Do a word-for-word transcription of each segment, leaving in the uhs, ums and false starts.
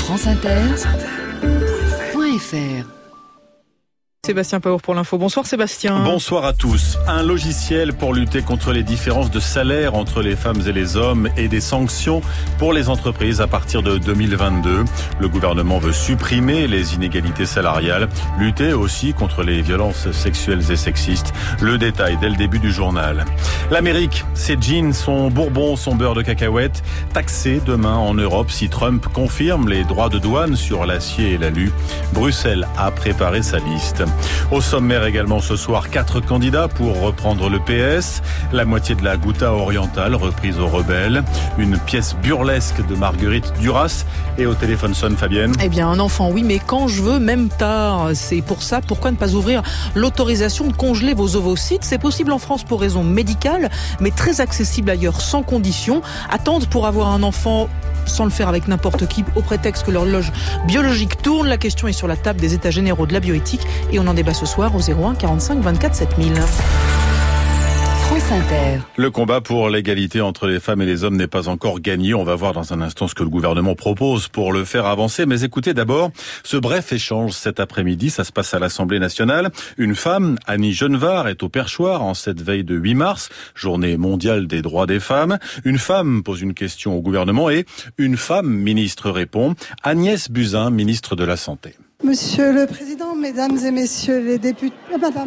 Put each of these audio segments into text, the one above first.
France Inter point F R. Sébastien Paour pour l'info. Bonsoir Sébastien. Bonsoir à tous. Un logiciel pour lutter contre les différences de salaire entre les femmes et les hommes et des sanctions pour les entreprises à partir de deux mille vingt-deux. Le gouvernement veut supprimer les inégalités salariales, lutter aussi contre les violences sexuelles et sexistes. Le détail dès le début du journal. L'Amérique, ses jeans, son bourbon, son beurre de cacahuète, taxés demain en Europe si Trump confirme les droits de douane sur l'acier et l'alu. Bruxelles a préparé sa liste. Au sommaire également ce soir, quatre candidats pour reprendre le P S. La moitié de la Ghouta orientale reprise aux rebelles. Une pièce burlesque de Marguerite Duras. Et au téléphone sonne Fabienne. Eh bien un enfant, oui, mais quand je veux, même tard. C'est pour ça, pourquoi ne pas ouvrir l'autorisation de congeler vos ovocytes? C'est possible en France pour raison médicale, mais très accessible ailleurs sans condition. Attendre pour avoir un enfant sans le faire avec n'importe qui, au prétexte que l'horloge biologique tourne. La question est sur la table des états généraux de la bioéthique et on en débat ce soir au zéro un quarante-cinq vingt-quatre sept mille. France Inter. Le combat pour l'égalité entre les femmes et les hommes n'est pas encore gagné. On va voir dans un instant ce que le gouvernement propose pour le faire avancer. Mais écoutez d'abord ce bref échange cet après-midi. Ça se passe à l'Assemblée nationale. Une femme, Annie Genevard, est au perchoir en cette veille de huit mars, journée mondiale des droits des femmes. Une femme pose une question au gouvernement et une femme ministre répond. Agnès Buzyn, ministre de la Santé. Monsieur le Président, Mesdames et Messieurs les députés... Oh, madame.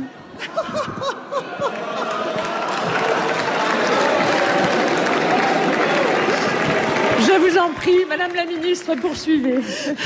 Je vous en prie, Madame la Ministre, poursuivez.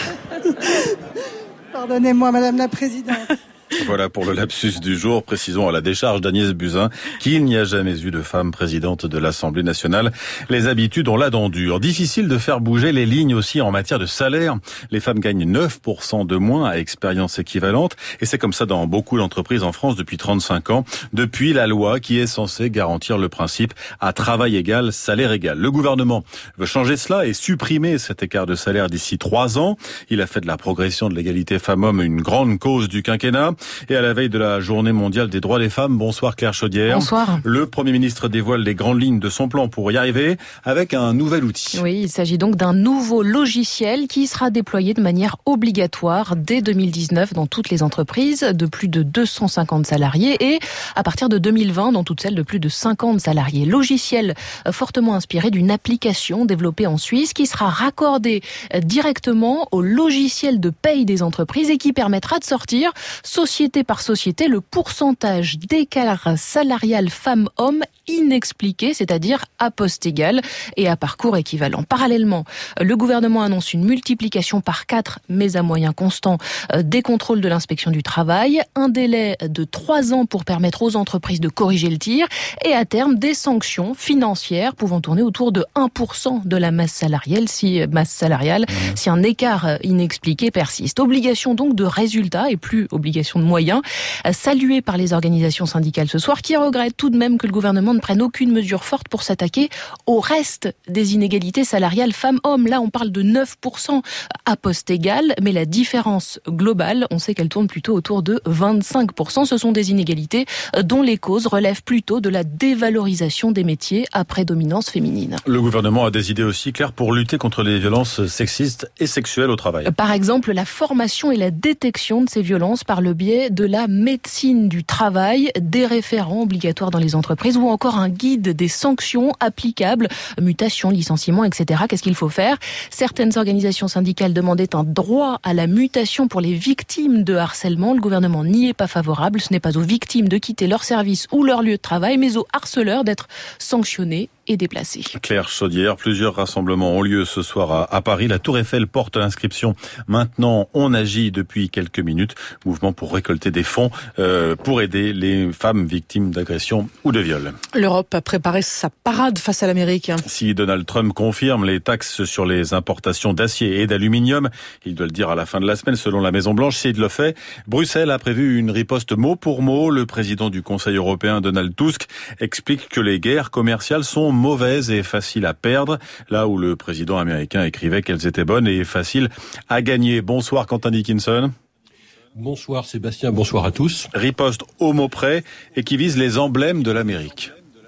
Pardonnez-moi, Madame la Présidente. Voilà pour le lapsus du jour. Précisons à la décharge d'Agnès Buzyn qu'il n'y a jamais eu de femme présidente de l'Assemblée nationale. Les habitudes ont la dent dure. Difficile de faire bouger les lignes aussi en matière de salaire. Les femmes gagnent neuf pour cent de moins à expérience équivalente. Et c'est comme ça dans beaucoup d'entreprises en France depuis trente-cinq ans. Depuis la loi qui est censée garantir le principe à travail égal, salaire égal. Le gouvernement veut changer cela et supprimer cet écart de salaire d'ici trois ans. Il a fait de la progression de l'égalité femmes-hommes une grande cause du quinquennat. Et à la veille de la journée mondiale des droits des femmes, bonsoir Claire Chaudière. Bonsoir. Le Premier ministre dévoile les grandes lignes de son plan pour y arriver avec un nouvel outil. Oui, il s'agit donc d'un nouveau logiciel qui sera déployé de manière obligatoire dès deux mille dix-neuf dans toutes les entreprises de plus de deux cent cinquante salariés et à partir de deux mille vingt dans toutes celles de plus de cinquante salariés. Logiciel fortement inspiré d'une application développée en Suisse qui sera raccordée directement au logiciel de paye des entreprises et qui permettra de sortir société par société, le pourcentage d'écart salarial femmes-hommes inexpliqué, c'est-à-dire à poste égal et à parcours équivalent. Parallèlement, le gouvernement annonce une multiplication par quatre, mais à moyens constants, des contrôles de l'inspection du travail, un délai de trois ans pour permettre aux entreprises de corriger le tir et à terme des sanctions financières pouvant tourner autour de un pour cent de la masse salariale si, masse salariale, mmh. si un écart inexpliqué persiste. Obligation donc de résultats et plus obligation de moyens, saluée par les organisations syndicales ce soir, qui regrettent tout de même que le gouvernement ne prenne aucune mesure forte pour s'attaquer au reste des inégalités salariales femmes-hommes. Là, on parle de neuf pour cent à poste égal, mais la différence globale, on sait qu'elle tourne plutôt autour de vingt-cinq pour cent. Ce sont des inégalités dont les causes relèvent plutôt de la dévalorisation des métiers à prédominance féminine. Le gouvernement a des idées aussi claires pour lutter contre les violences sexistes et sexuelles au travail. Par exemple, la formation et la détection de ces violences par le biais de la médecine du travail, des référents obligatoires dans les entreprises ou encore un guide des sanctions applicables, mutation, licenciement, et cetera. Qu'est-ce qu'il faut faire? Certaines organisations syndicales demandaient un droit à la mutation pour les victimes de harcèlement. Le gouvernement n'y est pas favorable. Ce n'est pas aux victimes de quitter leur service ou leur lieu de travail, mais aux harceleurs d'être sanctionnés et déplacés. Claire Chaudière, plusieurs rassemblements ont lieu ce soir à, à Paris. La Tour Eiffel porte l'inscription « Maintenant, on agit » depuis quelques minutes. Mouvement pour récolter des fonds euh, pour aider les femmes victimes d'agressions ou de viols. L'Europe a préparé sa parade face à l'Amérique. Si Donald Trump confirme les taxes sur les importations d'acier et d'aluminium, il doit le dire à la fin de la semaine selon la Maison-Blanche. S'il le fait, Bruxelles a prévu une riposte mot pour mot. Le président du Conseil européen, Donald Tusk, explique que les guerres commerciales sont mauvaises et faciles à perdre, là où le président américain écrivait qu'elles étaient bonnes et faciles à gagner. Bonsoir Quentin Dickinson. Bonsoir Sébastien, bonsoir à tous. Riposte au mot près et qui vise les emblèmes de l'Amérique.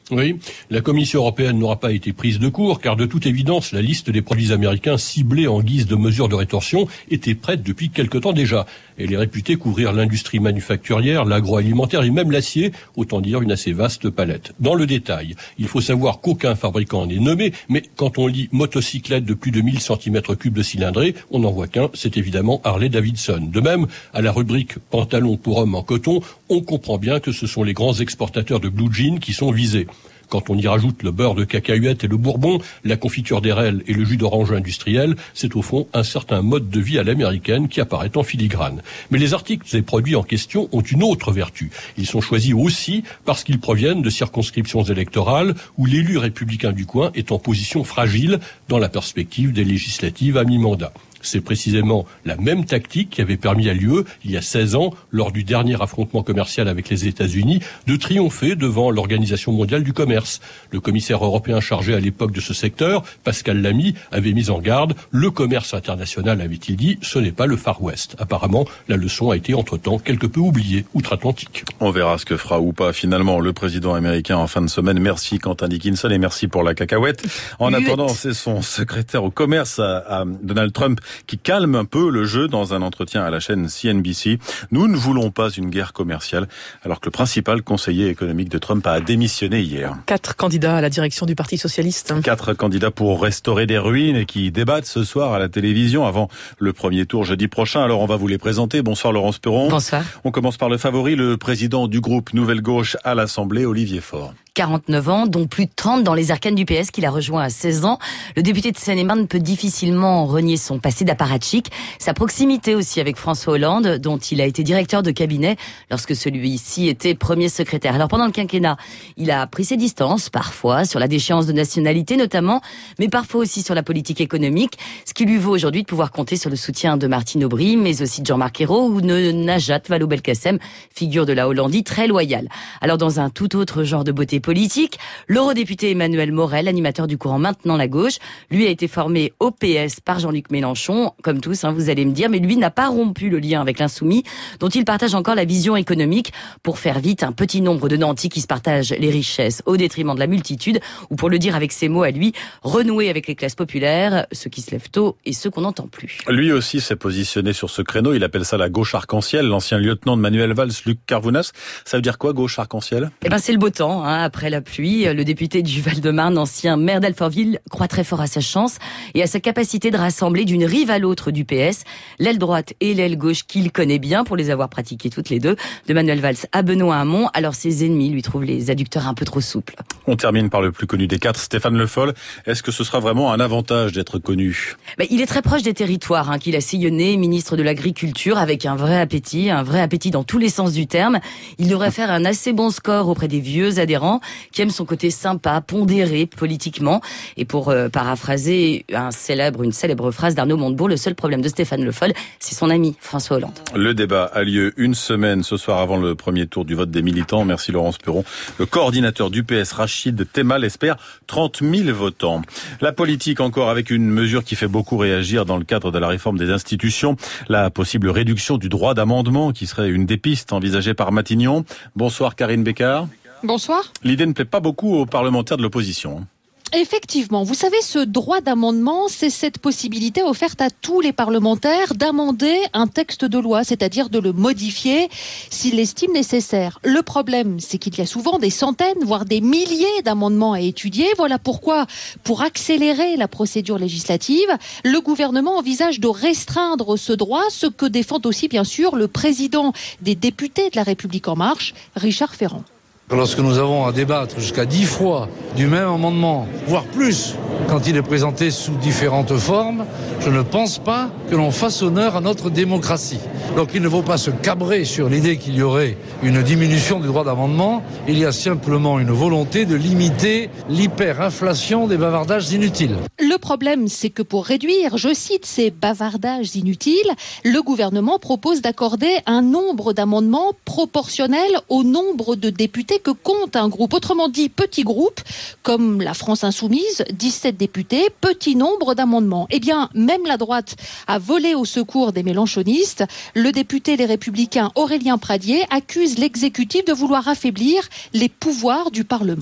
Oui, la Commission européenne n'aura pas été prise de court, car de toute évidence, la liste des produits américains ciblés en guise de mesures de rétorsion était prête depuis quelque temps déjà. Elle est réputée couvrir l'industrie manufacturière, l'agroalimentaire et même l'acier, autant dire une assez vaste palette. Dans le détail, il faut savoir qu'aucun fabricant n'est nommé, mais quand on lit motocyclette de plus de mille centimètres cubes de cylindrée, on n'en voit qu'un, c'est évidemment Harley-Davidson. De même, à la rubrique pantalon pour hommes en coton, on comprend bien que ce sont les grands exportateurs de blue jeans qui sont visés. Quand on y rajoute le beurre de cacahuète et le bourbon, la confiture d'érel et le jus d'orange industriel, c'est au fond un certain mode de vie à l'américaine qui apparaît en filigrane. Mais les articles et produits en question ont une autre vertu. Ils sont choisis aussi parce qu'ils proviennent de circonscriptions électorales où l'élu républicain du coin est en position fragile dans la perspective des législatives à mi-mandat. C'est précisément la même tactique qui avait permis à l'U E, il y a seize ans, lors du dernier affrontement commercial avec les États-Unis, de triompher devant l'Organisation mondiale du commerce. Le commissaire européen chargé à l'époque de ce secteur, Pascal Lamy, avait mis en garde. Le commerce international, avait-il dit, ce n'est pas le Far West. Apparemment, la leçon a été entre-temps quelque peu oubliée outre-Atlantique. On verra ce que fera ou pas finalement le président américain en fin de semaine. Merci Quentin Dickinson et merci pour la cacahuète. En attendant, c'est son secrétaire au commerce, à, à Donald Trump, qui calme un peu le jeu dans un entretien à la chaîne C N B C. Nous ne voulons pas une guerre commerciale, alors que le principal conseiller économique de Trump a démissionné hier. Quatre candidats à la direction du Parti socialiste. Quatre candidats pour restaurer des ruines et qui débattent ce soir à la télévision avant le premier tour jeudi prochain. Alors on va vous les présenter. Bonsoir Laurence Perron. Bonsoir. On commence par le favori, le président du groupe Nouvelle Gauche à l'Assemblée, Olivier Faure. quarante-neuf ans, dont plus de trente dans les arcanes du P S qu'il a rejoint à seize ans. Le député de Seine-et-Marne peut difficilement renier son passé d'apparatchik, sa proximité aussi avec François Hollande, dont il a été directeur de cabinet lorsque celui-ci était premier secrétaire. Alors pendant le quinquennat, il a pris ses distances, parfois sur la déchéance de nationalité notamment, mais parfois aussi sur la politique économique, ce qui lui vaut aujourd'hui de pouvoir compter sur le soutien de Martine Aubry, mais aussi de Jean-Marc Ayrault ou de Najat Vallaud-Belkacem, figure de la Hollandie très loyale. Alors dans un tout autre genre de beauté politique, l'eurodéputé Emmanuel Morel, animateur du courant Maintenant la Gauche, lui a été formé au P S par Jean-Luc Mélenchon, comme tous, hein, vous allez me dire, mais lui n'a pas rompu le lien avec l'Insoumis, dont il partage encore la vision économique. Pour faire vite, un petit nombre de nantis qui se partagent les richesses au détriment de la multitude, ou pour le dire avec ses mots à lui, renouer avec les classes populaires, ceux qui se lèvent tôt et ceux qu'on n'entend plus. Lui aussi s'est positionné sur ce créneau, il appelle ça la gauche arc-en-ciel, l'ancien lieutenant de Manuel Valls, Luc Carvounas. Ça veut dire quoi, gauche arc-en-ciel ? Eh ben, c'est le beau temps, hein, après la pluie. Le député du Val-de-Marne, ancien maire d'Alfortville, croit très fort à sa chance et à sa capacité de rassembler d'une rive à l'autre du P S l'aile droite et l'aile gauche qu'il connaît bien pour les avoir pratiquées toutes les deux, de Manuel Valls à Benoît Hamon. Alors ses ennemis lui trouvent les adducteurs un peu trop souples. On termine par le plus connu des quatre, Stéphane Le Foll. Est-ce que ce sera vraiment un avantage d'être connu ? Ben, il est très proche des territoires hein, qu'il a sillonné, ministre de l'Agriculture, avec un vrai appétit, un vrai appétit dans tous les sens du terme. Il devrait faire un assez bon score auprès des vieux adhérents qui aiment son côté sympa, pondéré politiquement. Et pour euh, paraphraser un célèbre, une célèbre phrase d'Arnaud Montebourg, le seul problème de Stéphane Le Foll, c'est son ami François Hollande. Le débat a lieu une semaine ce soir avant le premier tour du vote des militants. Merci Laurence Perron. Le coordinateur du P S, Rachid Temal, espère trente mille votants. La politique encore avec une mesure qui fait beaucoup réagir dans le cadre de la réforme des institutions. La possible réduction du droit d'amendement qui serait une des pistes envisagées par Matignon. Bonsoir Karine Bécard. Bonsoir. L'idée ne plaît pas beaucoup aux parlementaires de l'opposition. Effectivement, vous savez, ce droit d'amendement, c'est cette possibilité offerte à tous les parlementaires d'amender un texte de loi, c'est-à-dire de le modifier s'ils l'estiment nécessaire. Le problème, c'est qu'il y a souvent des centaines, voire des milliers d'amendements à étudier. Voilà pourquoi, pour accélérer la procédure législative, le gouvernement envisage de restreindre ce droit, ce que défend aussi, bien sûr, le président des députés de La République En Marche, Richard Ferrand. Lorsque nous avons à débattre jusqu'à dix fois du même amendement, voire plus, quand il est présenté sous différentes formes, je ne pense pas que l'on fasse honneur à notre démocratie. Donc il ne faut pas se cabrer sur l'idée qu'il y aurait une diminution du droit d'amendement. Il y a simplement une volonté de limiter l'hyperinflation des bavardages inutiles. Le problème, c'est que pour réduire, je cite, ces bavardages inutiles, le gouvernement propose d'accorder un nombre d'amendements proportionnel au nombre de députés que compte un groupe. Autrement dit, petit groupe, comme la France Insoumise, dix-sept députés, petit nombre d'amendements. Eh bien, même la droite a volé au secours des mélenchonistes. Le député Les Républicains Aurélien Pradier accuse l'exécutif de vouloir affaiblir les pouvoirs du Parlement.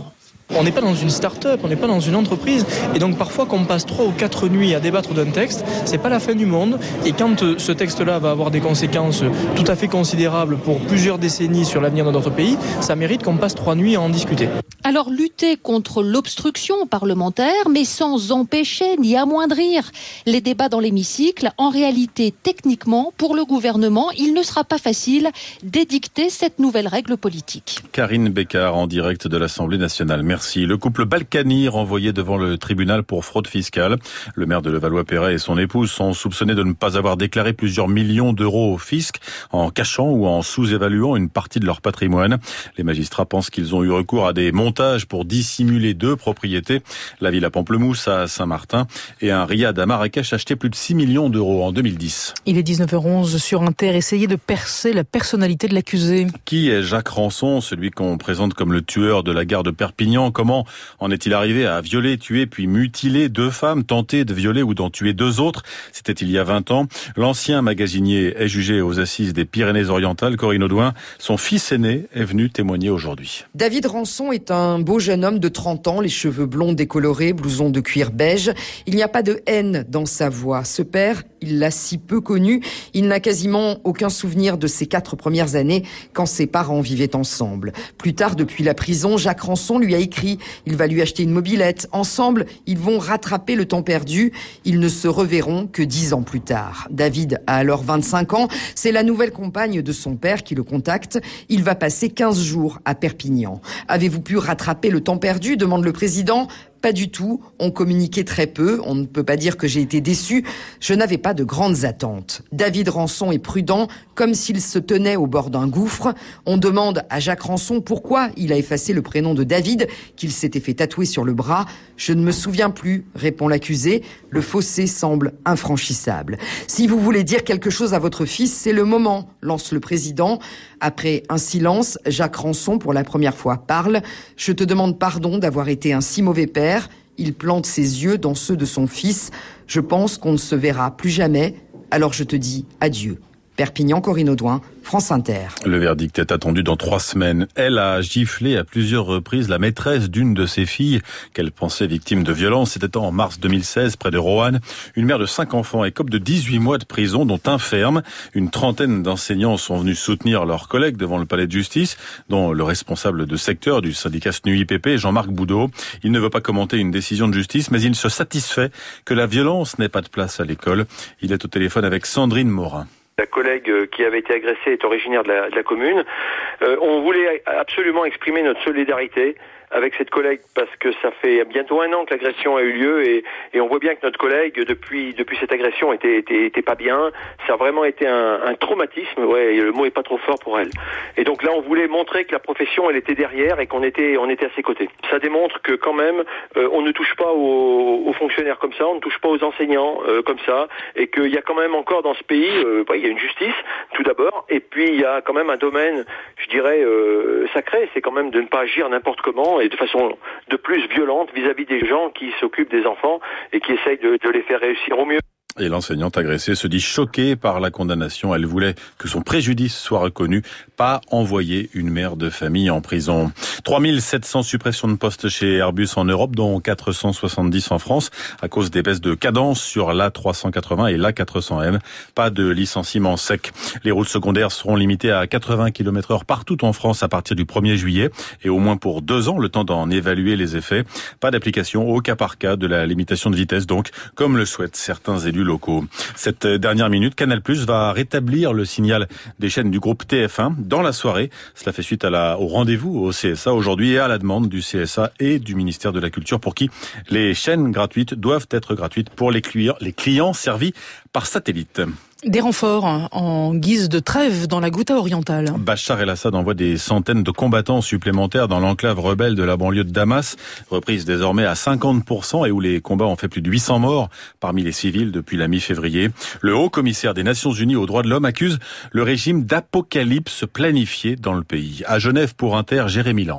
On n'est pas dans une start-up, on n'est pas dans une entreprise. Et donc parfois qu'on passe trois ou quatre nuits à débattre d'un texte, c'est pas la fin du monde. Et quand euh, ce texte-là va avoir des conséquences tout à fait considérables pour plusieurs décennies sur l'avenir de notre pays, ça mérite qu'on passe trois nuits à en discuter. Alors lutter contre l'obstruction parlementaire, mais sans empêcher ni amoindrir les débats dans l'hémicycle, en réalité, techniquement, pour le gouvernement, il ne sera pas facile d'édicter cette nouvelle règle politique. Karine Bécard en direct de l'Assemblée nationale. Merci. Le couple Balkany renvoyé devant le tribunal pour fraude fiscale. Le maire de Levallois-Perret et son épouse sont soupçonnés de ne pas avoir déclaré plusieurs millions d'euros au fisc en cachant ou en sous-évaluant une partie de leur patrimoine. Les magistrats pensent qu'ils ont eu recours à des montages pour dissimuler deux propriétés, la villa Pamplemousse à Saint-Martin et un riad à Marrakech acheté plus de six millions d'euros en deux mille dix. Il est dix-neuf heures onze sur Inter. Essayez de percer la personnalité de l'accusé. Qui est Jacques Rançon, celui qu'on présente comme le tueur de la gare de Perpignan? Comment en est-il arrivé à violer, tuer puis mutiler deux femmes, tenter de violer ou d'en tuer deux autres? C'était il y a vingt ans. L'ancien magasinier est jugé aux assises des Pyrénées-Orientales. Corinne Audouin, son fils aîné, est venu témoigner aujourd'hui. David Rançon est un beau jeune homme de trente ans, les cheveux blonds décolorés, blouson de cuir beige. Il n'y a pas de haine dans sa voix. Ce père, il l'a si peu connu, il n'a quasiment aucun souvenir de ses quatre premières années quand ses parents vivaient ensemble. Plus tard, depuis la prison, Jacques Rançon lui a écrit. Il va lui acheter une mobilette. Ensemble, ils vont rattraper le temps perdu. Ils ne se reverront que dix ans plus tard. David a alors vingt-cinq ans. C'est la nouvelle compagne de son père qui le contacte. Il va passer quinze jours à Perpignan. Avez-vous pu rattraper le temps perdu ? Demande le président. Pas du tout, on communiquait très peu, on ne peut pas dire que j'ai été déçu, je n'avais pas de grandes attentes. David Rançon est prudent, comme s'il se tenait au bord d'un gouffre. On demande à Jacques Rançon pourquoi il a effacé le prénom de David, qu'il s'était fait tatouer sur le bras. Je ne me souviens plus, répond l'accusé, le fossé semble infranchissable. Si vous voulez dire quelque chose à votre fils, c'est le moment, lance le président. Après un silence, Jacques Rançon, pour la première fois, parle. Je te demande pardon d'avoir été un si mauvais père. Il plante ses yeux dans ceux de son fils. Je pense qu'on ne se verra plus jamais. Alors je te dis adieu. Perpignan, Corinne Audouin, France Inter. Le verdict est attendu dans trois semaines. Elle a giflé à plusieurs reprises la maîtresse d'une de ses filles qu'elle pensait victime de violence. C'était en mars deux mille seize, près de Roanne. Une mère de cinq enfants écope de dix-huit mois de prison, dont un ferme. Une trentaine d'enseignants sont venus soutenir leurs collègues devant le palais de justice, dont le responsable de secteur du syndicat S N U I P P, Jean-Marc Boudot. Il ne veut pas commenter une décision de justice, mais il se satisfait que la violence n'ait pas de place à l'école. Il est au téléphone avec Sandrine Morin. La collègue qui avait été agressée est originaire de la, de la commune. Euh, on voulait absolument exprimer notre solidarité avec cette collègue parce que ça fait bientôt un an que l'agression a eu lieu et, et on voit bien que notre collègue depuis depuis cette agression était était, était pas bien. Ça a vraiment été un, un traumatisme. Ouais, le mot est pas trop fort pour elle. Et donc là, on voulait montrer que la profession, elle était derrière et qu'on était on était à ses côtés. Ça démontre que quand même, euh, on ne touche pas aux, aux fonctionnaires comme ça, on ne touche pas aux enseignants euh, comme ça, et qu'il y a quand même encore dans ce pays, euh, bah, il y a une justice tout d'abord, et puis il y a quand même un domaine, je dirais euh, sacré, c'est quand même de ne pas agir n'importe comment et de façon de plus violente vis-à-vis des gens qui s'occupent des enfants et qui essayent de, de les faire réussir au mieux. Et l'enseignante agressée se dit choquée par la condamnation. Elle voulait que son préjudice soit reconnu, pas envoyer une mère de famille en prison. trois mille sept cents suppressions de postes chez Airbus en Europe, dont quatre cent soixante-dix en France, à cause des baisses de cadence sur l'A trois cent quatre-vingts et l'A quatre cents M. Pas de licenciement sec. Les routes secondaires seront limitées à quatre-vingts kilomètres heure partout en France à partir du premier juillet, et au moins pour deux ans, le temps d'en évaluer les effets. Pas d'application au cas par cas de la limitation de vitesse, donc, comme le souhaitent certains élus locaux. Cette dernière minute, Canal+ va rétablir le signal des chaînes du groupe T F un dans la soirée. Cela fait suite à la, au rendez-vous au C S A aujourd'hui et à la demande du C S A et du ministère de la Culture pour qui les chaînes gratuites doivent être gratuites pour les clients, les clients servis par satellite. Des renforts en guise de trêve dans la Ghouta orientale. Bachar el-Assad envoie des centaines de combattants supplémentaires dans l'enclave rebelle de la banlieue de Damas, reprise désormais à cinquante pour cent et où les combats ont fait plus de huit cents morts parmi les civils depuis la mi-février. Le haut commissaire des Nations Unies aux droits de l'homme accuse le régime d'apocalypse planifié dans le pays. À Genève pour Inter, Jérémy Lanche.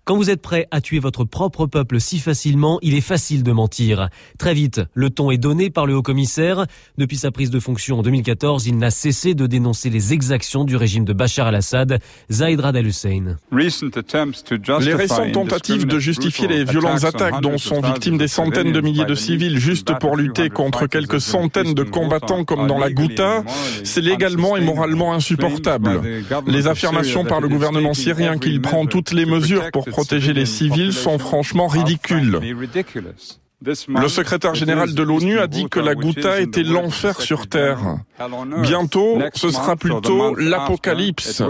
Quand vous êtes prêt à tuer votre propre peuple si facilement, il est facile de mentir. Très vite, le ton est donné par le haut-commissaire. Depuis sa prise de fonction en deux mille quatorze, il n'a cessé de dénoncer les exactions du régime de Bachar al-Assad. Zaid Rad Al-Hussein. Les récentes tentatives de justifier les violentes attaques dont sont victimes des centaines de milliers de civils juste pour lutter contre quelques centaines de combattants comme dans la Ghouta, c'est légalement et moralement insupportable. Les affirmations par le gouvernement syrien qu'il prend toutes les mesures pour protéger les civils sont franchement ridicules. Le secrétaire général de l'ONU a dit que la Ghouta était l'enfer sur Terre. Bientôt, ce sera plutôt l'apocalypse.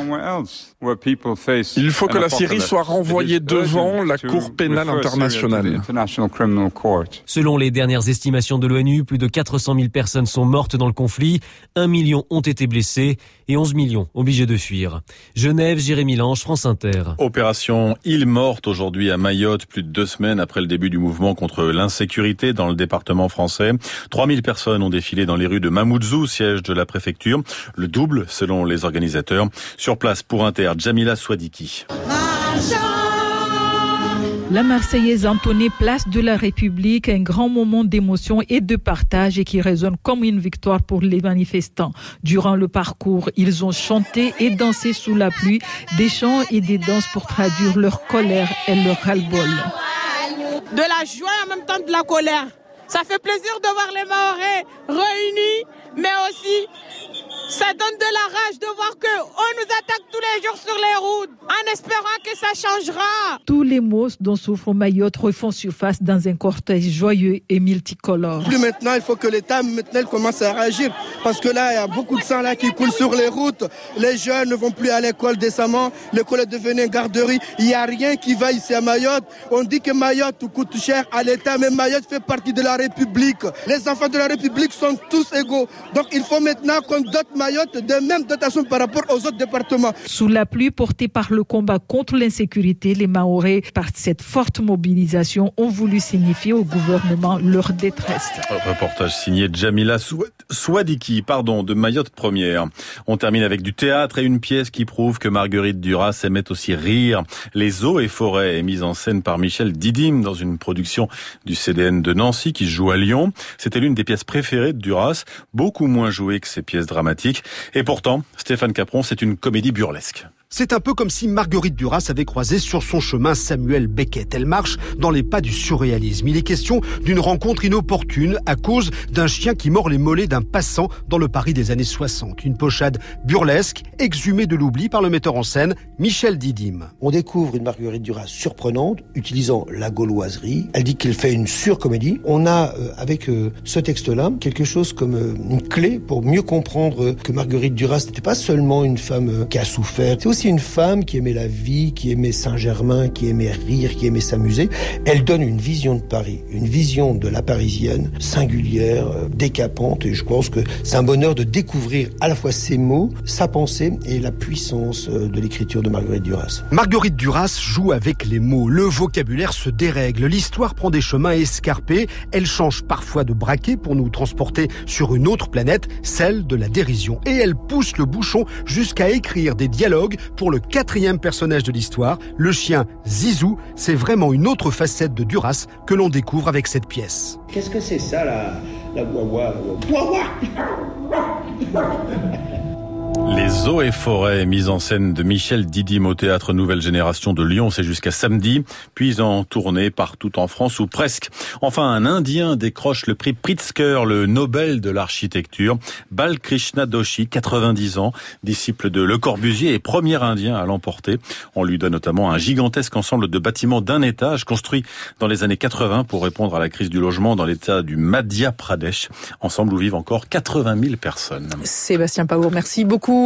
Il faut que la Syrie soit renvoyée devant la Cour pénale internationale. Selon les dernières estimations de l'ONU, plus de quatre cent mille personnes sont mortes dans le conflit, un million ont été blessées et onze millions obligés de fuir. Genève, Jérémy Lange, France Inter. Opération Île Morte aujourd'hui à Mayotte, plus de deux semaines après le début du mouvement contre l'insécurité dans le département français. trois mille personnes ont défilé dans les rues de Mamoudzou, siège de la préfecture. Le double selon les organisateurs. Sur place pour Inter, Jamila Swadiki. La Marseillaise entonnée place de la République, un grand moment d'émotion et de partage et qui résonne comme une victoire pour les manifestants. Durant le parcours, ils ont chanté et dansé sous la pluie, des chants et des danses pour traduire leur colère et leur ras-le-bol. De la joie et en même temps de la colère. Ça fait plaisir de voir les Mahorais réunis, mais aussi ça donne de la rage de voir qu'on nous attaque tous les jours sur les routes, en espérant que ça changera. Tous les maux dont souffre Mayotte refont surface dans un cortège joyeux et multicolore. Plus maintenant, il faut que l'État maintenant commence à réagir, parce que là, il y a beaucoup de sang là qui coule sur les routes. Les jeunes ne vont plus à l'école décemment, l'école est devenue une garderie. Il n'y a rien qui va ici à Mayotte. On dit que Mayotte coûte cher à l'État, mais Mayotte fait partie de la République. Les enfants de la République sont tous égaux. Donc il faut maintenant qu'on dote Mayotte de même dotation par rapport aux autres départements. Sous la pluie portée par le combat contre l'insécurité, les Mahorais, par cette forte mobilisation, ont voulu signifier au gouvernement leur détresse. Reportage signé Jamila Swadiki, pardon, de Mayotte Première. On termine avec du théâtre et une pièce qui prouve que Marguerite Duras aimait aussi rire. Les eaux et forêts est mise en scène par Michel Didim dans une production du C D N de Nancy qui se joue à Lyon. C'était l'une des pièces préférées de Duras, beaucoup moins jouée que ses pièces dramatiques. Et pourtant, Stéphane Capron, c'est une comédie burlesque. C'est un peu comme si Marguerite Duras avait croisé sur son chemin Samuel Beckett. Elle marche dans les pas du surréalisme. Il est question d'une rencontre inopportune à cause d'un chien qui mord les mollets d'un passant dans le Paris des années soixante. Une pochade burlesque, exhumée de l'oubli par le metteur en scène Michel Didim. On découvre une Marguerite Duras surprenante, utilisant la gauloiserie. Elle dit qu'elle fait une surcomédie. On a, euh, avec euh, ce texte-là, quelque chose comme euh, une clé pour mieux comprendre euh, que Marguerite Duras n'était pas seulement une femme euh, qui a souffert, c'est aussi une femme qui aimait la vie, qui aimait Saint-Germain, qui aimait rire, qui aimait s'amuser. Elle donne une vision de Paris, une vision de la Parisienne singulière, décapante, et je pense que c'est un bonheur de découvrir à la fois ses mots, sa pensée et la puissance de l'écriture de Marguerite Duras. Marguerite Duras joue avec les mots, le vocabulaire se dérègle, l'histoire prend des chemins escarpés, elle change parfois de braquet pour nous transporter sur une autre planète, celle de la dérision, et elle pousse le bouchon jusqu'à écrire des dialogues pour le quatrième personnage de l'histoire, le chien Zizou. C'est vraiment une autre facette de Duras que l'on découvre avec cette pièce. Qu'est-ce que c'est ça, la, la wawa, wawa? Les eaux et forêts, mise en scène de Michel Didim au Théâtre Nouvelle Génération de Lyon, c'est jusqu'à samedi, puis en tournée partout en France ou presque. Enfin, un Indien décroche le prix Pritzker, le Nobel de l'architecture. Balkrishna Doshi, quatre-vingt-dix ans, disciple de Le Corbusier et premier Indien à l'emporter. On lui donne notamment un gigantesque ensemble de bâtiments d'un étage construit dans les années quatre-vingts pour répondre à la crise du logement dans l'état du Madhya Pradesh, ensemble où vivent encore quatre-vingt mille personnes. Sébastien Paour, merci beaucoup.